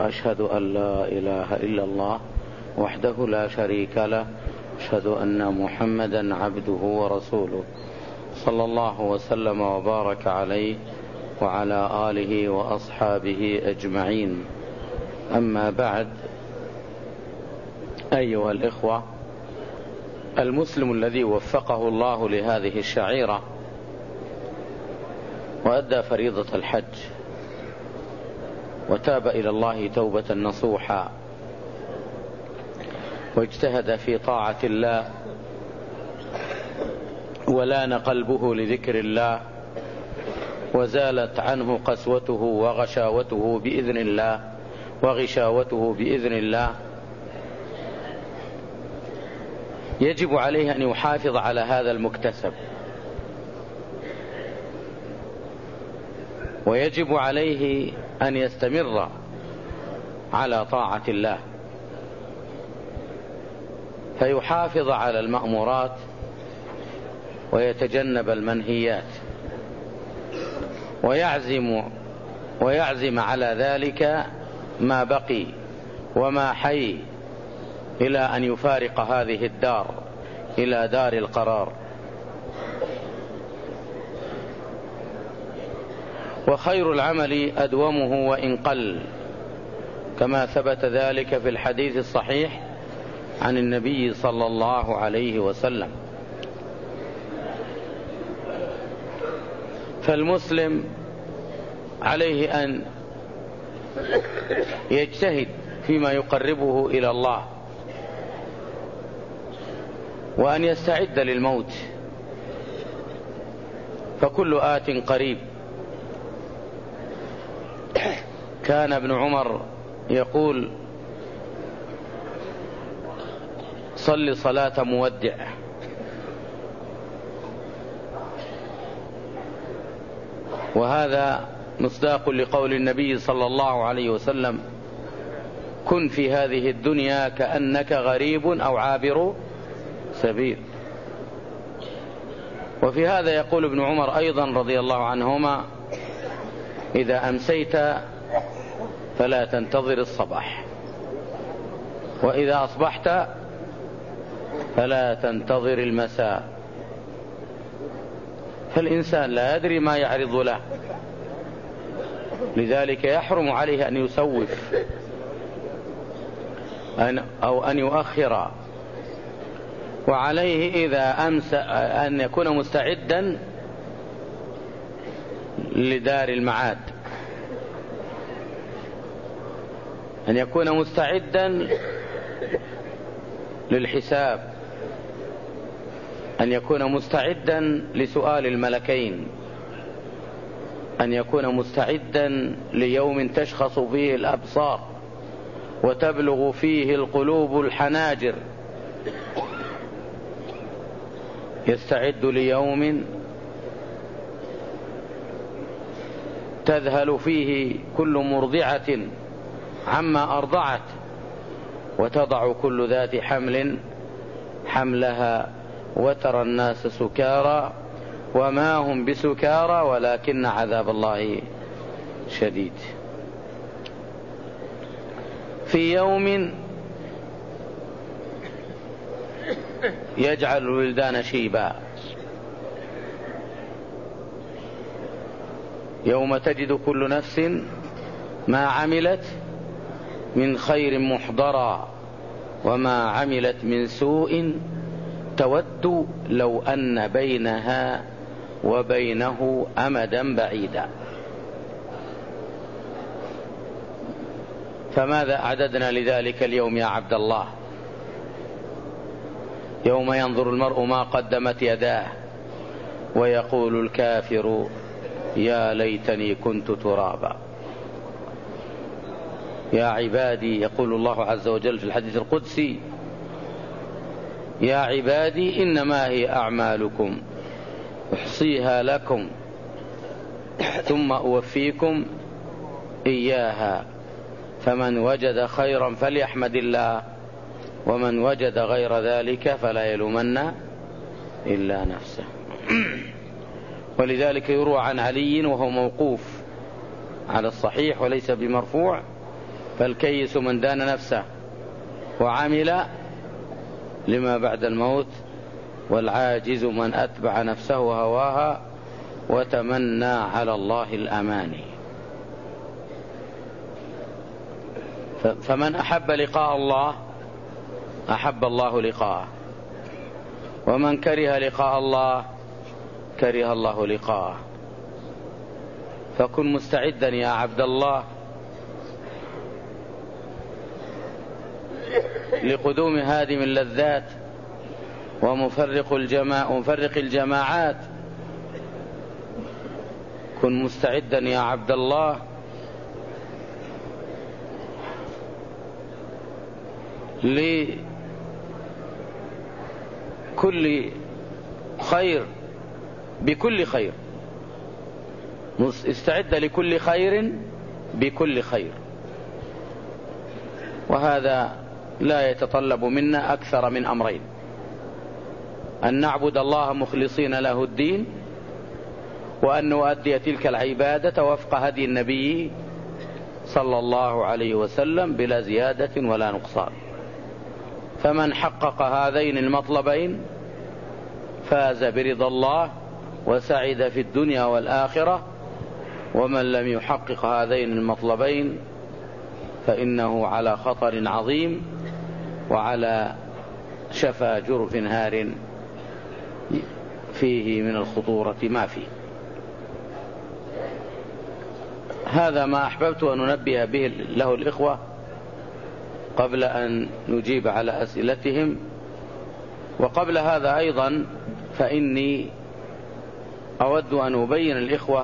وأشهد أن لا إله إلا الله وحده لا شريك له، أشهد أن محمدا عبده ورسوله، صلى الله وسلم وبارك عليه وعلى آله وأصحابه أجمعين. أما بعد، أيها الإخوة، المسلم الذي وفقه الله لهذه الشعيرة وأدى فريضة الحج وتاب إلى الله توبة نصوحا واجتهد في طاعة الله ولان قلبه لذكر الله وزالت عنه قسوته وغشاوته بإذن الله وغشاوته بإذن الله، يجب عليه أن يحافظ على هذا المكتسب، ويجب عليه أن يستمر على طاعة الله، فيحافظ على المأمورات ويتجنب المنهيات، ويعزم على ذلك ما بقي وما حي إلى أن يفارق هذه الدار إلى دار القرار. وخير العمل أدومه وإن قل، كما ثبت ذلك في الحديث الصحيح عن النبي صلى الله عليه وسلم. فالمسلم عليه أن يجتهد فيما يقربه إلى الله، وأن يستعد للموت، فكل آت قريب. كان ابن عمر يقول: صل صلاة مودع، وهذا مصداق لقول النبي صلى الله عليه وسلم: كن في هذه الدنيا كأنك غريب أو عابر سبيل. وفي هذا يقول ابن عمر أيضا رضي الله عنهما: إذا أمسيت فلا تنتظر الصباح، وإذا أصبحت فلا تنتظر المساء. فالإنسان لا يدري ما يعرض له، لذلك يحرم عليه أن يسوف أو أن يؤخر، وعليه إذا أمسى أن يكون مستعدا لدار المعاد، أن يكون مستعدا للحساب، أن يكون مستعدا لسؤال الملكين، أن يكون مستعدا ليوم تشخص فيه الأبصار وتبلغ فيه القلوب الحناجر. يستعد ليوم تذهل فيه كل مرضعة عما أرضعت، وتضع كل ذات حمل حملها، وترى الناس سكارى وما هم بسكارى ولكن عذاب الله شديد. في يوم يجعل الولدان شيبا، يوم تجد كل نفس ما عملت من خير محضرا وما عملت من سوء تود لو أن بينها وبينه أمدا بعيدا. فماذا أعددنا لذلك اليوم يا عبد الله؟ يوم ينظر المرء ما قدمت يداه ويقول الكافر يا ليتني كنت ترابا. يا عبادي، يقول الله عز وجل في الحديث القدسي: يا عبادي إنما هي أعمالكم أحصيها لكم ثم أوفيكم إياها، فمن وجد خيرا فليحمد الله، ومن وجد غير ذلك فلا يلومن إلا نفسه. ولذلك يروى عن علي وهو موقوف على الصحيح وليس بمرفوع، فالكيس من دان نفسه وعمل لما بعد الموت، والعاجز من أتبع نفسه هواها وتمنى على الله الأماني. فمن أحب لقاء الله أحب الله لقاءه، ومن كره لقاء الله كره الله لقاءه. فكن مستعدا يا عبد الله لقدوم هادم اللذات ومفرق الجماعات. كن مستعدا يا عبد الله لكل خير بكل خير، استعد لكل خير بكل خير. وهذا لا يتطلب منا أكثر من أمرين: أن نعبد الله مخلصين له الدين، وأن نؤدي تلك العبادة وفق هدي النبي صلى الله عليه وسلم بلا زيادة ولا نقصان. فمن حقق هذين المطلبين فاز برضا الله وسعد في الدنيا والآخرة، ومن لم يحقق هذين المطلبين فإنه على خطر عظيم وعلى شفا جرف هار فيه من الخطورة ما فيه. هذا ما أحببت أن ننبه به له الإخوة قبل أن نجيب على أسئلتهم. وقبل هذا أيضا فإني أود أن أبين الإخوة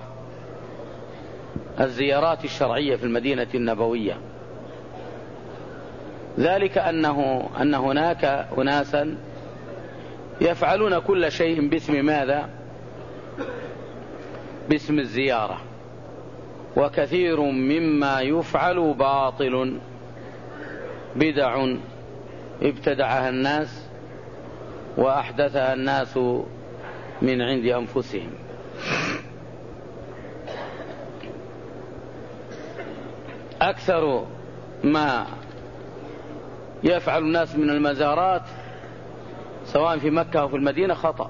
الزيارات الشرعية في المدينة النبوية، ذلك أن هناك أناسا يفعلون كل شيء باسم ماذا؟ باسم الزيارة، وكثير مما يفعل باطل، بدع ابتدعها الناس وأحدثها الناس من عند أنفسهم. أكثر ما يفعل الناس من المزارات سواء في مكة أو في المدينة خطأ.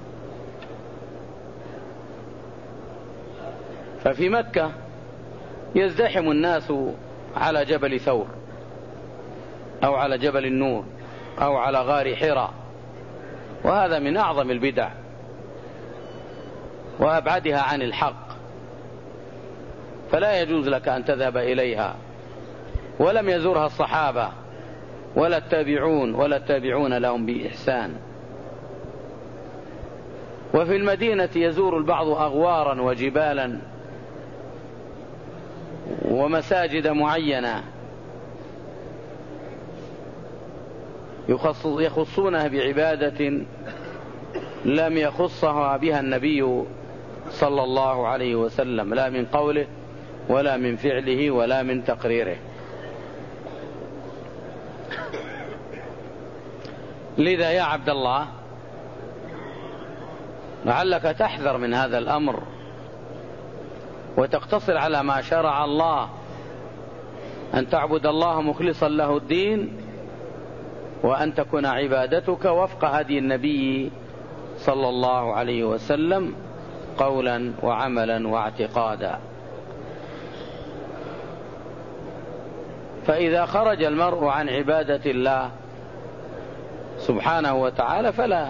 ففي مكة يزدحم الناس على جبل ثور أو على جبل النور أو على غار حراء، وهذا من أعظم البدع وأبعدها عن الحق، فلا يجوز لك أن تذهب إليها. ولم يزورها الصحابة ولا التابعون لهم بإحسان. وفي المدينة يزور البعض أغوارا وجبالا ومساجد معينة يخصونها بعبادة لم يخصها بها النبي صلى الله عليه وسلم، لا من قوله ولا من فعله ولا من تقريره. لذا يا عبد الله لعلك تحذر من هذا الأمر وتقتصر على ما شرع الله، أن تعبد الله مخلصا له الدين، وأن تكون عبادتك وفق هدي النبي صلى الله عليه وسلم قولا وعملا واعتقادا. فإذا خرج المرء عن عبادة الله سبحانه وتعالى فلا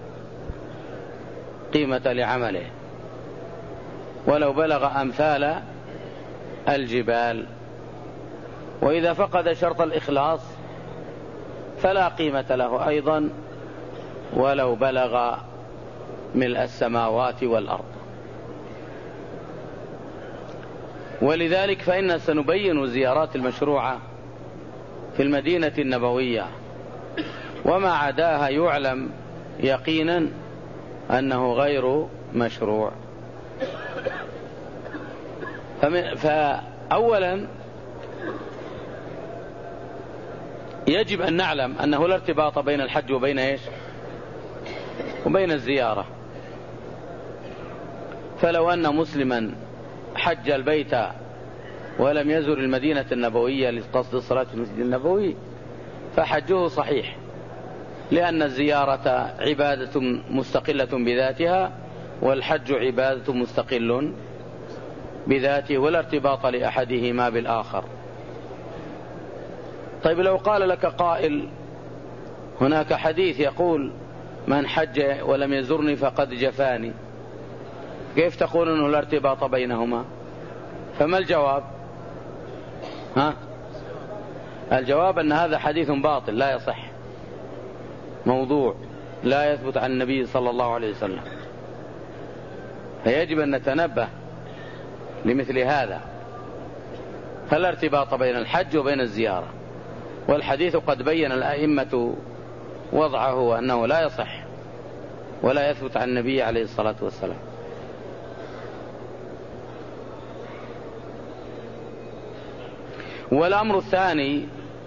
قيمة لعمله ولو بلغ أمثال الجبال. وإذا فقد شرط الإخلاص فلا قيمة له أيضا ولو بلغ ملء السماوات والأرض. ولذلك فإن سنبين الزيارات المشروعة في المدينة النبوية، وما عداها يعلم يقينا أنه غير مشروع. فأولا يجب أن نعلم أنه لا ارتباط بين الحج وبين إيش؟ وبين الزيارة. فلو أن مسلما حج البيت ولم يزر المدينة النبوية لقصد الصلاة في المسجد النبوي فحجه صحيح، لأن الزيارة عبادة مستقلة بذاتها، والحج عبادة مستقل بذاته، ولا ارتباط لأحدهما بالآخر. طيب لو قال لك قائل هناك حديث يقول من حج ولم يزرني فقد جفاني، كيف تقول أنه لا ارتباط بينهما؟ فما الجواب؟ الجواب أن هذا حديث باطل لا يصح، موضوع لا يثبت عن النبي صلى الله عليه وسلم، فيجب أن نتنبه لمثل هذا. فلا ارتباط بين الحج وبين الزيارة، والحديث قد بين الأئمة وضعه وأنه لا يصح ولا يثبت عن النبي عليه الصلاة والسلام. والأمر الثاني،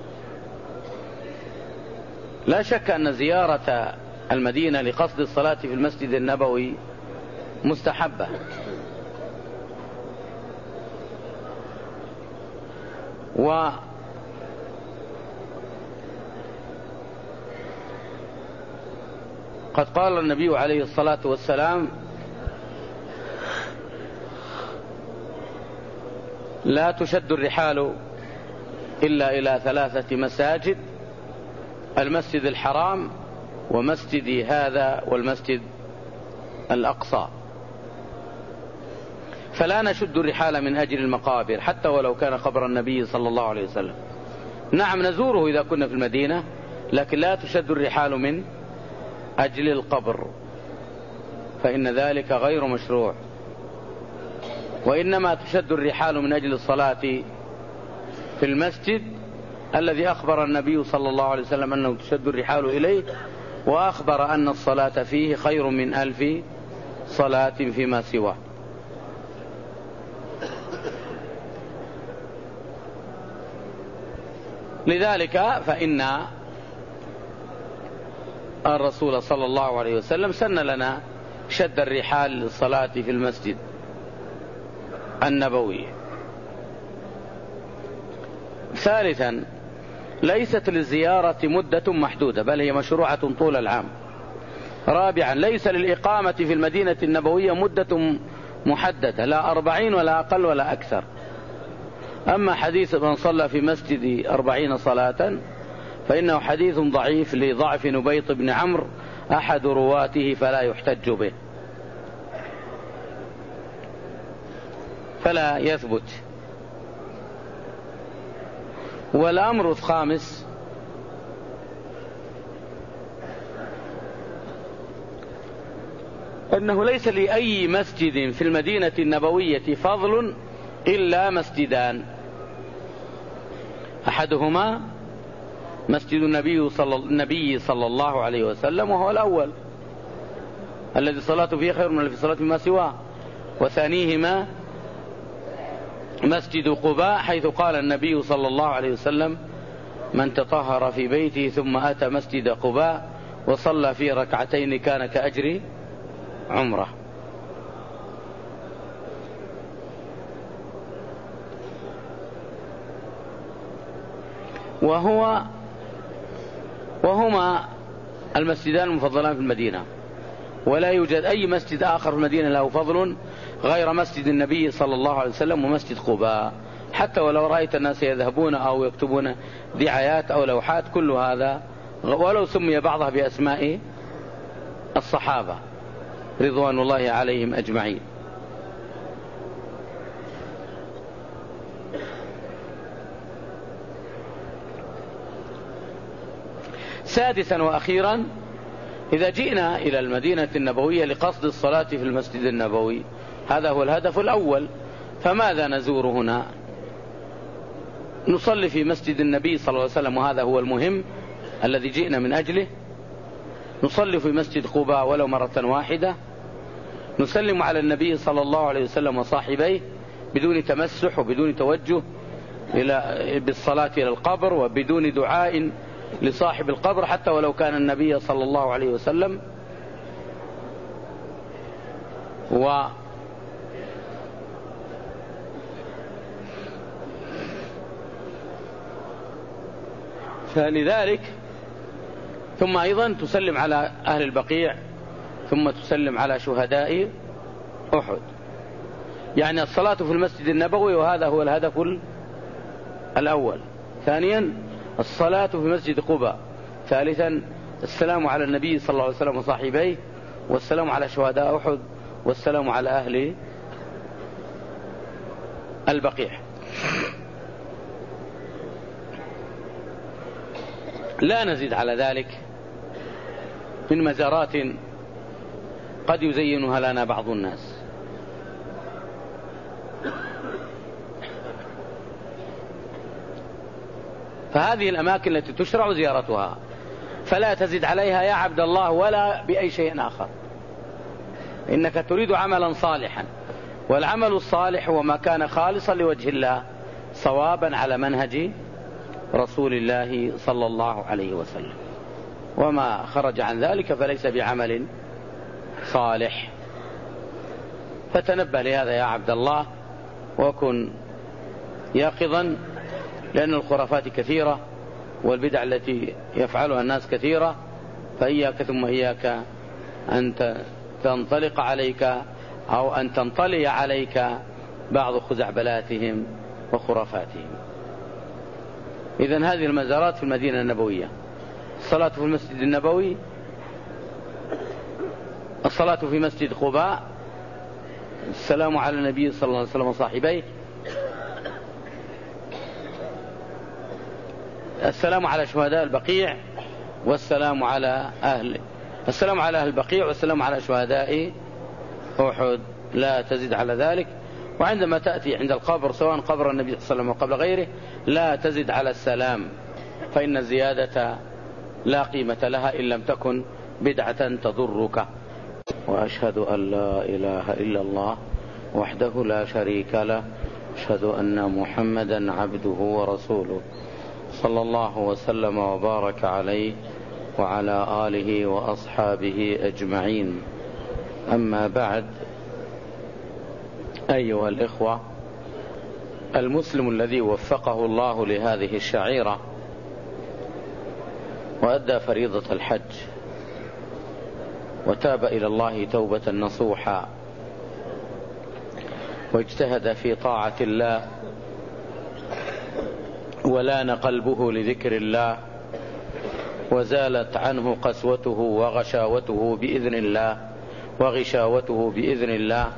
لا شك أن زيارة المدينة لقصد الصلاة في المسجد النبوي مستحبة، وقد قال النبي عليه الصلاة والسلام لا تشد الرحال إلا إلى 3 مساجد: المسجد الحرام، ومسجدي هذا، والمسجد الأقصى. فلا نشد الرحال من أجل المقابر حتى ولو كان قبر النبي صلى الله عليه وسلم. نعم نزوره إذا كنا في المدينة، لكن لا تشد الرحال من أجل القبر، فإن ذلك غير مشروع. وإنما تشد الرحال من أجل الصلاة في المسجد الذي أخبر النبي صلى الله عليه وسلم أنه تشد الرحال إليه، وأخبر أن الصلاة فيه خير من 1000 صلاة فيما سواه. لذلك فإن الرسول صلى الله عليه وسلم سن لنا شد الرحال للصلاة في المسجد النبوي. ثالثا، ليست للزيارة مدة محدودة، بل هي مشروعة طول العام. رابعا، ليس للإقامة في المدينة النبوية مدة محددة، لا 40 ولا أقل ولا أكثر. أما حديث من صلى في مسجد 40 صلاة فإنه حديث ضعيف لضعف نبيط بن عمرو أحد رواته، فلا يحتج به، فلا يثبت. والأمر الخامس، أنه ليس لأي مسجد في المدينة النبوية فضل إلا مسجدان: أحدهما مسجد النبي صلى الله عليه وسلم، وهو الأول الذي صلاة فيه خير من الصلاة فيما سواه، وثانيهما مسجد قباء، حيث قال النبي صلى الله عليه وسلم: من تطهر في بيته ثم أتى مسجد قباء وصلى فيه 2 كان كأجر عمره. وهما المسجدان المفضلان في المدينة، ولا يوجد أي مسجد آخر في المدينة له فضل غير مسجد النبي صلى الله عليه وسلم ومسجد قباء. حتى ولو رأيت الناس يذهبون أو يكتبون دعايات أو لوحات، كل هذا ولو سمي بعضها بأسماء الصحابة رضوان الله عليهم أجمعين. سادسا وأخيرا، إذا جئنا إلى المدينة النبوية لقصد الصلاة في المسجد النبوي، هذا هو الهدف الأول، فماذا نزور هنا؟ نصلي في مسجد النبي صلى الله عليه وسلم، وهذا هو المهم الذي جئنا من أجله. نصلي في مسجد قباء ولو مرة واحدة، نسلم على النبي صلى الله عليه وسلم وصاحبيه بدون تمسح وبدون توجه بالصلاة إلى القبر، وبدون دعاء لصاحب القبر حتى ولو كان النبي صلى الله عليه وسلم. فلذلك ثم أيضا تسلم على أهل البقيع، ثم تسلم على شهداء أحد. يعني الصلاة في المسجد النبوي، وهذا هو الهدف الأول. ثانيا الصلاة في مسجد قباء. ثالثا السلام على النبي صلى الله عليه وسلم وصاحبيه، والسلام على شهداء أحد، والسلام على أهل البقيع. لا نزيد على ذلك من مزارات قد يزينها لنا بعض الناس. فهذه الأماكن التي تشرع زيارتها، فلا تزد عليها يا عبد الله ولا بأي شيء آخر، إنك تريد عملا صالحا، والعمل الصالح هو ما كان خالصا لوجه الله صوابا على منهج رسول الله صلى الله عليه وسلم، وما خرج عن ذلك فليس بعمل صالح. فتنبه لهذا يا عبد الله، وكن يقظا، لأن الخرافات كثيرة والبدع التي يفعلها الناس كثيرة، فإياك ثم إياك أن تنطلق عليك أو أن تنطلي عليك بعض خزعبلاتهم وخرافاتهم. إذن هذه المزارات في المدينة النبوية: الصلاة في المسجد النبوي، الصلاة في مسجد قباء، السلام على النبي صلى الله عليه وسلم وصاحبيه، السلام على شهداء البقيع، والسلام على أهل البقيع، والسلام على شهداء أحد. لا تزد على ذلك. وعندما تأتي عند القبر، سواء قبر النبي صلى الله عليه وسلم وقبل غيره، لا تزد على السلام، فإن الزيادة لا قيمة لها إن لم تكن بدعة تضرك. وأشهد أن لا إله إلا الله وحده لا شريك له، أشهد أن محمدا عبده ورسوله، صلى الله وسلم وبارك عليه وعلى آله وأصحابه أجمعين. أما بعد، أيها الإخوة، المسلم الذي وفقه الله لهذه الشعيرة وأدى فريضة الحج وتاب إلى الله توبة نصوحا، واجتهد في طاعة الله، ولان قلبه لذكر الله، وزالت عنه قسوته وغشاوته بإذن الله،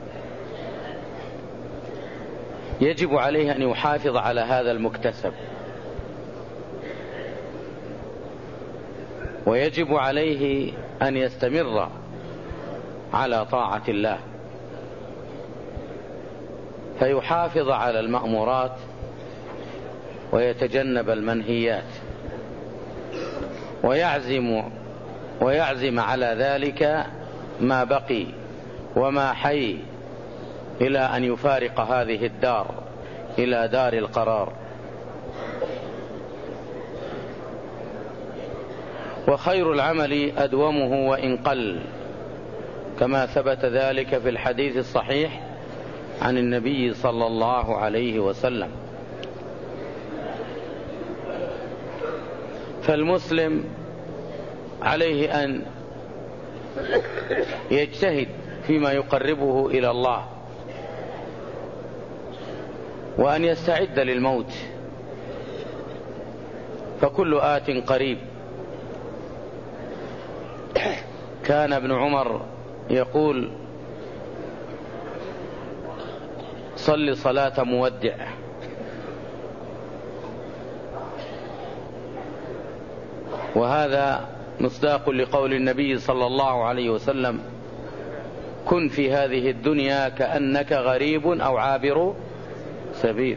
يجب عليه أن يحافظ على هذا المكتسب، ويجب عليه أن يستمر على طاعة الله، فيحافظ على المأمورات ويتجنب المنهيات، ويعزم على ذلك ما بقي وما حي إلى أن يفارق هذه الدار إلى دار القرار. وخير العمل أدومه وإن قل، كما ثبت ذلك في الحديث الصحيح عن النبي صلى الله عليه وسلم. فالمسلم عليه أن يجتهد فيما يقربه إلى الله، وأن يستعد للموت، فكل آت قريب. كان ابن عمر يقول: صل صلاة مودع، وهذا مصداق لقول النبي صلى الله عليه وسلم: كن في هذه الدنيا كأنك غريب أو عابر سبيل.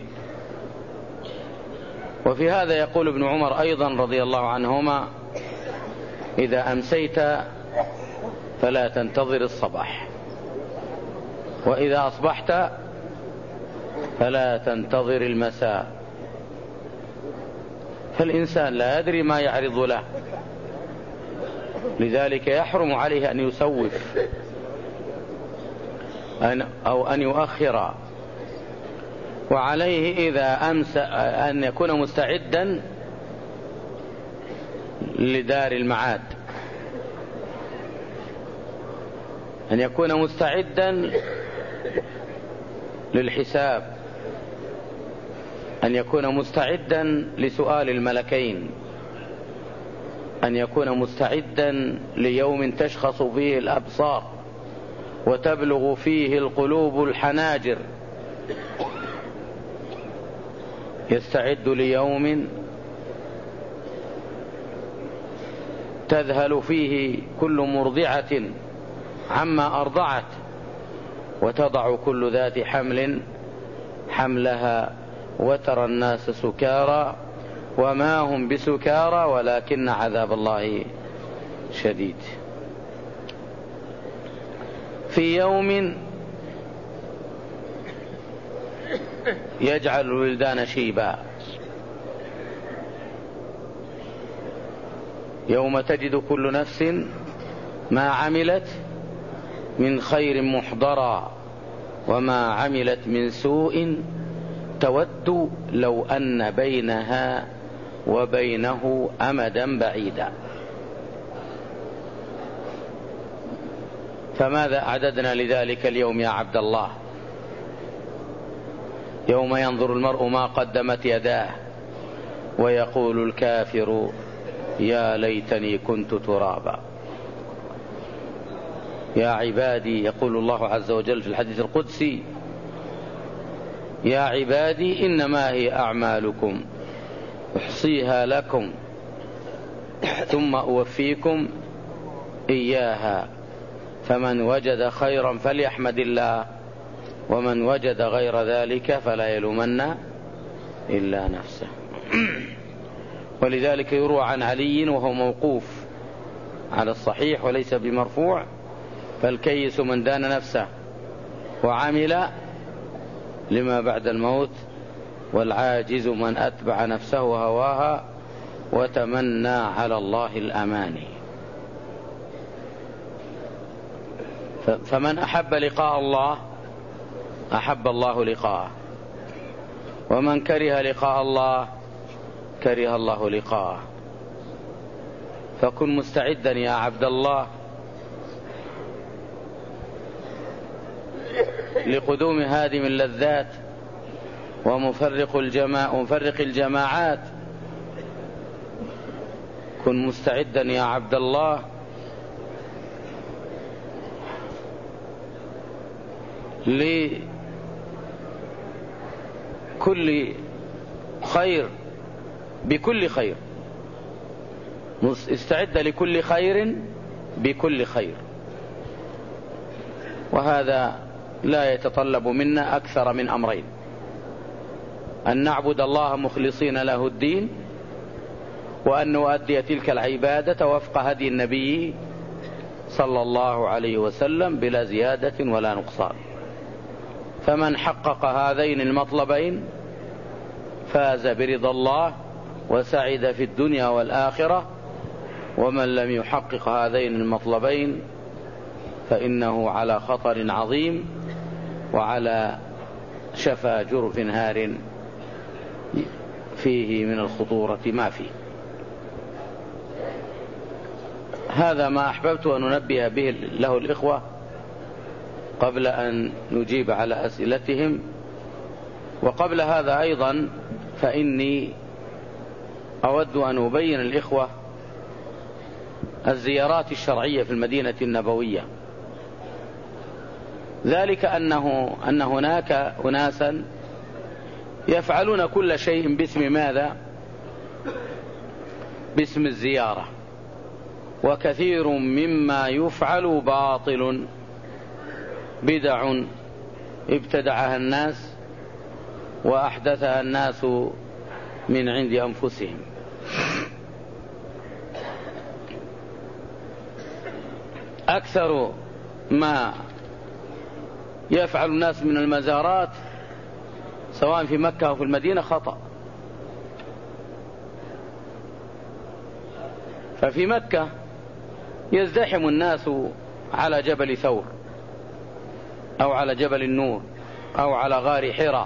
وفي هذا يقول ابن عمر أيضا رضي الله عنهما: إذا أمسيت فلا تنتظر الصباح، وإذا أصبحت فلا تنتظر المساء. فالإنسان لا يدري ما يعرض له، لذلك يحرم عليه أن يسوف أو أن يؤخر، وعليه إذا أمسى أن يكون مستعدا لدار المعاد، أن يكون مستعدا للحساب، أن يكون مستعدا لسؤال الملكين، أن يكون مستعدا ليوم تشخص فيه الأبصار وتبلغ فيه القلوب الحناجر، يستعد ليوم تذهل فيه كل مرضعة عما أرضعت، وتضع كل ذات حمل حملها، وترى الناس سكارى وما هم بسكارى ولكن عذاب الله شديد. في يوم يجعل الولدان شيبا، يوم تجد كل نفس ما عملت من خير محضرا وما عملت من سوء تود لو أن بينها وبينه أمدا بعيدا. فماذا أعددنا لذلك اليوم يا عبد الله؟ يوم ينظر المرء ما قدمت يداه ويقول الكافر يا ليتني كنت ترابا. يا عبادي، يقول الله عز وجل في الحديث القدسي: يا عبادي إنما هي أعمالكم أحصيها لكم ثم أوفيكم إياها، فمن وجد خيرا فليحمد الله ومن وجد غير ذلك فلا يلومن إلا نفسه. ولذلك يروى عن علي وهو موقوف على الصحيح وليس بمرفوع: فالكيس من دان نفسه وعمل لما بعد الموت، والعاجز من أتبع نفسه هواها وتمنى على الله الأماني. فمن أحب لقاء الله أحب الله لقاءه، ومن كره لقاء الله كره الله لقاءه. فكن مستعدا يا عبد الله لقدوم هادم اللذات ومفرق الجماعات. كن مستعدا يا عبد الله لكل خير بكل خير، استعد لكل خير بكل خير. وهذا لا يتطلب منا أكثر من أمرين: أن نعبد الله مخلصين له الدين، وأن نؤدي تلك العبادة وفق هدي النبي صلى الله عليه وسلم بلا زيادة ولا نقصان. فمن حقق هذين المطلبين فاز برضا الله وسعد في الدنيا والآخرة، ومن لم يحقق هذين المطلبين فإنه على خطر عظيم وعلى شفا جرف هار فيه من الخطورة ما فيه. هذا ما أحببت أن ننبه به له الإخوة قبل أن نجيب على أسئلتهم. وقبل هذا أيضا فإني أود أن أبين الإخوة الزيارات الشرعية في المدينة النبوية، ذلك أن هناك أناسا يفعلون كل شيء باسم ماذا؟ باسم الزيارة، وكثير مما يفعل باطل، بدع ابتدعها الناس وأحدثها الناس من عند أنفسهم. أكثر ما يفعل الناس من المزارات سواء في مكة أو في المدينة خطأ. ففي مكة يزدحم الناس على جبل ثور أو على جبل النور أو على غار حراء،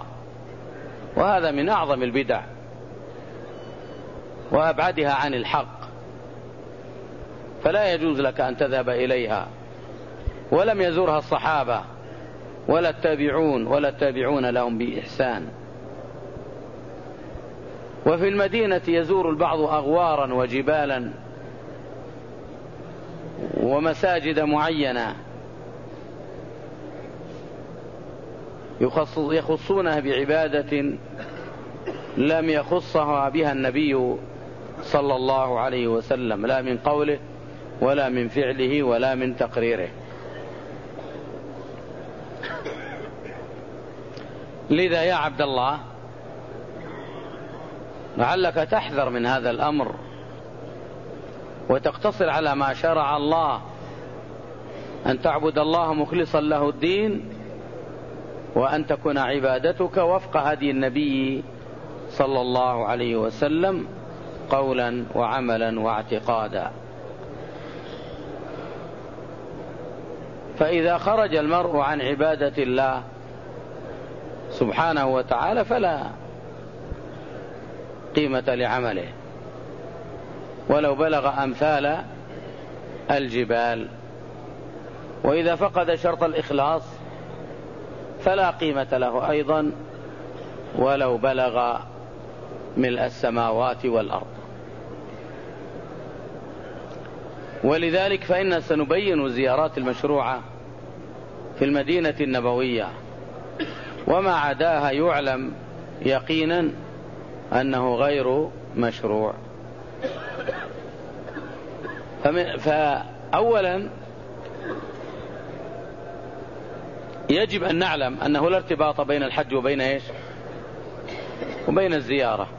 وهذا من أعظم البدع وأبعدها عن الحق. فلا يجوز لك أن تذهب إليها. ولم يزورها الصحابة ولا التابعون ولا التابعون لهم بإحسان. وفي المدينة يزور البعض أغوارا وجبالا ومساجد معينة يخصونها بعبادة لم يخصها بها النبي صلى الله عليه وسلم، لا من قوله ولا من فعله ولا من تقريره. لذا يا عبد الله لعلك تحذر من هذا الأمر وتقتصر على ما شرع الله، أن تعبد الله مخلصا له الدين، وأن تكون عبادتك وفق هدي النبي صلى الله عليه وسلم قولا وعملا واعتقادا. فإذا خرج المرء عن عبادة الله سبحانه وتعالى فلا قيمة لعمله ولو بلغ أمثال الجبال. وإذا فقد شرط الإخلاص فلا قيمة له أيضا ولو بلغ ملء السماوات والأرض. ولذلك فإن سنبين الزيارات المشروعة في المدينة النبوية، وما عداها يعلم يقينا أنه غير مشروع. فأولا يجب أن نعلم أنه لا ارتباط بين الحج وبين إيش؟ وبين الزيارة.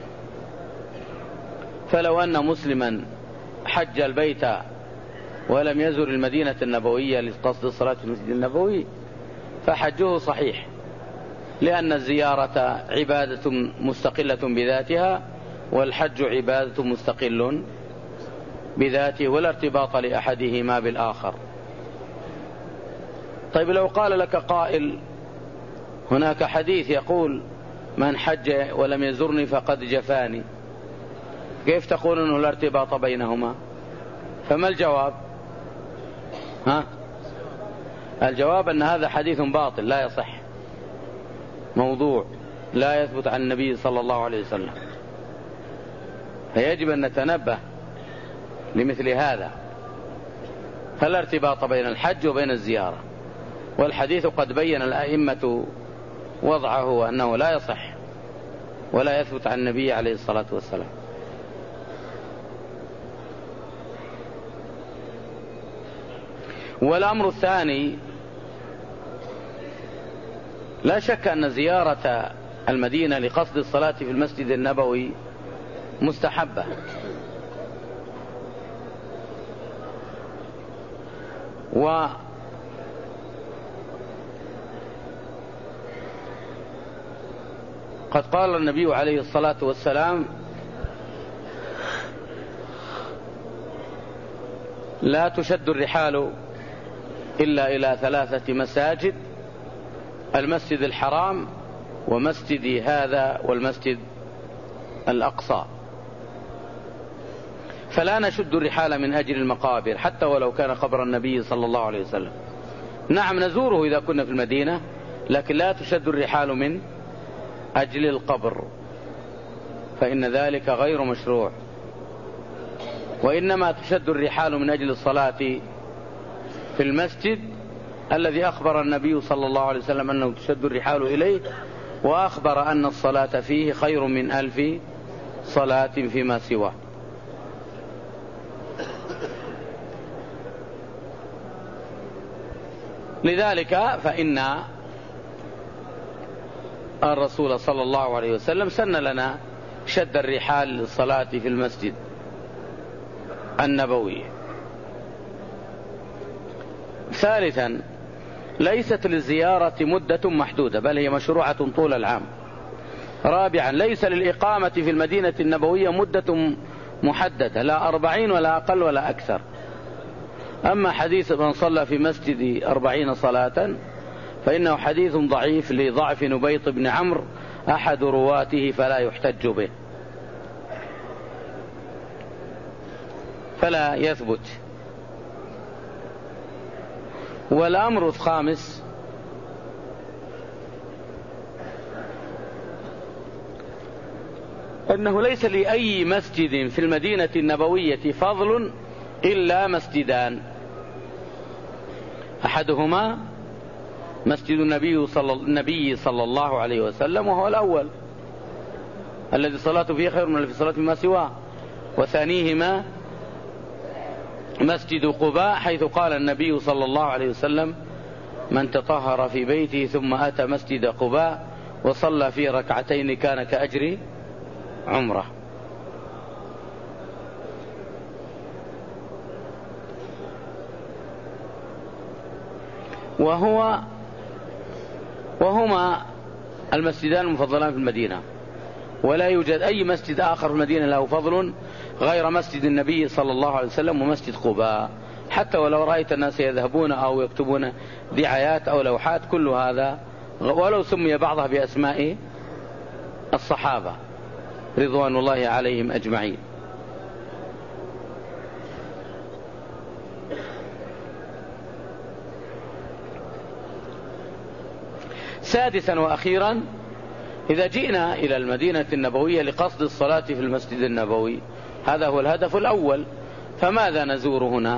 فلو أن مسلما حج البيت ولم يزر المدينة النبوية لقصد الصلاة في المسجد النبوي فحجه صحيح، لأن الزيارة عبادة مستقلة بذاتها والحج عبادة مستقل بذاته ولا ارتباط لأحدهما بالآخر. طيب لو قال لك قائل هناك حديث يقول من حج ولم يزرني فقد جفاني، كيف تقول أنه لا ارتباط بينهما؟ فما الجواب؟ الجواب أن هذا حديث باطل لا يصح، موضوع لا يثبت عن النبي صلى الله عليه وسلم. فيجب أن نتنبه لمثل هذا، فلا ارتباط بين الحج وبين الزيارة. والحديث قد بين الأئمة وضعه وأنه لا يصح ولا يثبت عن النبي عليه الصلاة والسلام. والأمر الثاني، لا شك أن زيارة المدينة لقصد الصلاة في المسجد النبوي مستحبة، وقد قال النبي عليه الصلاة والسلام لا تشد الرحال إلا إلى 3 مساجد: المسجد الحرام ومسجدي هذا والمسجد الأقصى. فلا نشد الرحال من أجل المقابر حتى ولو كان قبر النبي صلى الله عليه وسلم. نعم نزوره إذا كنا في المدينة، لكن لا تشد الرحال من أجل القبر، فإن ذلك غير مشروع. وإنما تشد الرحال من أجل الصلاة في المسجد الذي أخبر النبي صلى الله عليه وسلم أنه تشد الرحال إليه، وأخبر أن الصلاة فيه خير من 1000 صلاة فيما سواه. لذلك فإن الرسول صلى الله عليه وسلم سن لنا شد الرحال للصلاة في المسجد النبوي. ثالثا، ليست للزيارة مدة محدودة، بل هي مشروعة طول العام. رابعا، ليس للإقامة في المدينة النبوية مدة محددة، لا 40 ولا أقل ولا أكثر. أما حديث من صلى في مسجد 40 صلاة فإنه حديث ضعيف لضعف نبيط بن عمرو أحد رواته، فلا يحتج به. فلا يثبت. والأمر الخامس أنه ليس لأي مسجد في المدينة النبوية فضل إلا مسجدان، أحدهما مسجد النبي صلى الله عليه وسلم وهو الأول الذي صلاته فيه خير من الف صلاة ما سواه، وثانيهما مسجد قباء حيث قال النبي صلى الله عليه وسلم: من تطهر في بيته ثم أتى مسجد قباء وصلى فيه ركعتين كان كأجر عمره. وهما المسجدان المفضلان في المدينة، ولا يوجد أي مسجد آخر في المدينة له فضل غير مسجد النبي صلى الله عليه وسلم ومسجد قباء. حتى ولو رأيت الناس يذهبون أو يكتبون دعايات أو لوحات، كل هذا ولو سمي بعضها بأسماء الصحابة رضوان الله عليهم أجمعين. سادسا وأخيرا، إذا جئنا إلى المدينة النبوية لقصد الصلاة في المسجد النبوي، هذا هو الهدف الأول، فماذا نزور هنا؟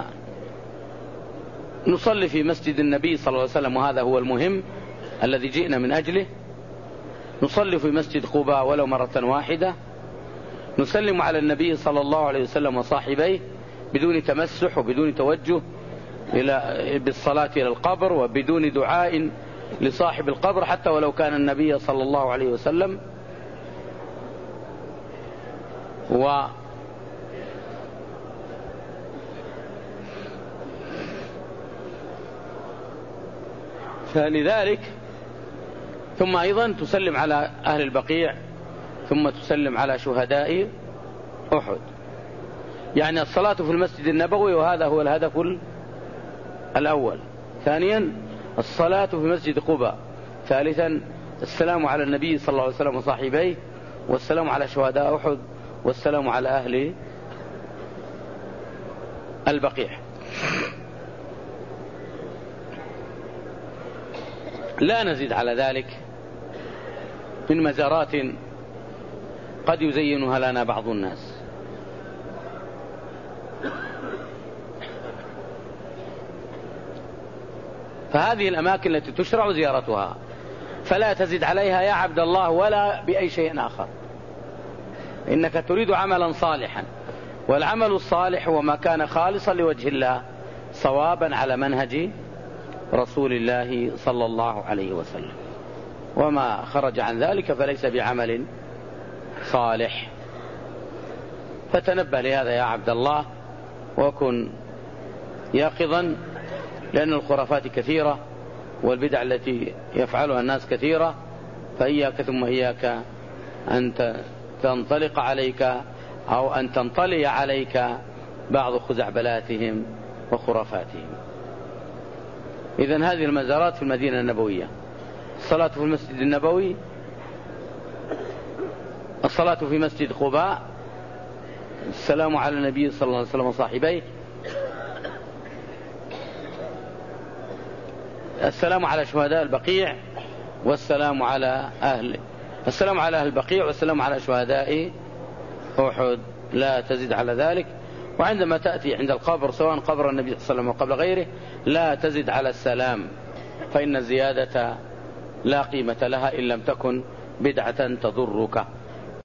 نصلي في مسجد النبي صلى الله عليه وسلم، وهذا هو المهم الذي جئنا من أجله. نصلي في مسجد قباء ولو مرة واحدة. نسلم على النبي صلى الله عليه وسلم وصاحبيه بدون تمسح وبدون توجه بالصلاة إلى القبر، وبدون دعاء لصاحب القبر حتى ولو كان النبي صلى الله عليه وسلم. فلذلك ثم أيضا تسلم على أهل البقيع، ثم تسلم على شهداء أحد. يعني الصلاة في المسجد النبوي، وهذا هو الهدف الأول. ثانيا الصلاة في مسجد قباء. ثالثا السلام على النبي صلى الله عليه وسلم وصاحبيه، والسلام على شهداء أحد، والسلام على أهل البقيع. لا نزيد على ذلك من مزارات قد يزينها لنا بعض الناس. فهذه الأماكن التي تشرع زيارتها، فلا تزد عليها يا عبد الله ولا بأي شيء آخر، إنك تريد عملا صالحا، والعمل الصالح هو ما كان خالصا لوجه الله صوابا على منهج رسول الله صلى الله عليه وسلم، وما خرج عن ذلك فليس بعمل صالح. فتنبه لهذا يا عبد الله، وكن يقظا، لأن الخرافات كثيرة والبدع التي يفعلها الناس كثيرة، فإياك ثم إياك أن تنطلق عليك أو أن تنطلي عليك بعض خزعبلاتهم وخرافاتهم. إذن هذه المزارات في المدينة النبوية: الصلاة في المسجد النبوي، الصلاة في مسجد قباء، السلام على النبي صلى الله عليه وسلم وصاحبيه، السلام على شهداء البقيع، والسلام على أهل البقيع، والسلام على شهداء أحد. لا تزد على ذلك. وعندما تأتي عند القبر، سواء قبر النبي صلى الله عليه وسلم وقبل غيره، لا تزد على السلام، فإن الزيادة لا قيمة لها إن لم تكن بدعة تضرك.